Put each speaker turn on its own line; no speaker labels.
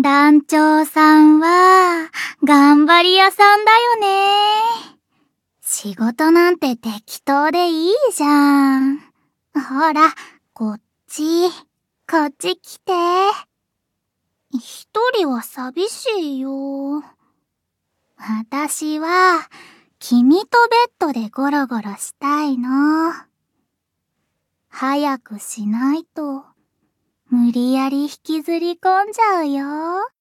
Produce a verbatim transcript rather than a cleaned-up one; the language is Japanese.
団長さんは、頑張り屋さんだよね。仕事なんて適当でいいじゃん。ほら、こっち、こっち来て。一人は寂しいよ。私は、君とベッドでゴロゴロしたいの。早くしないと、無理やり引きずり込んじゃうよ。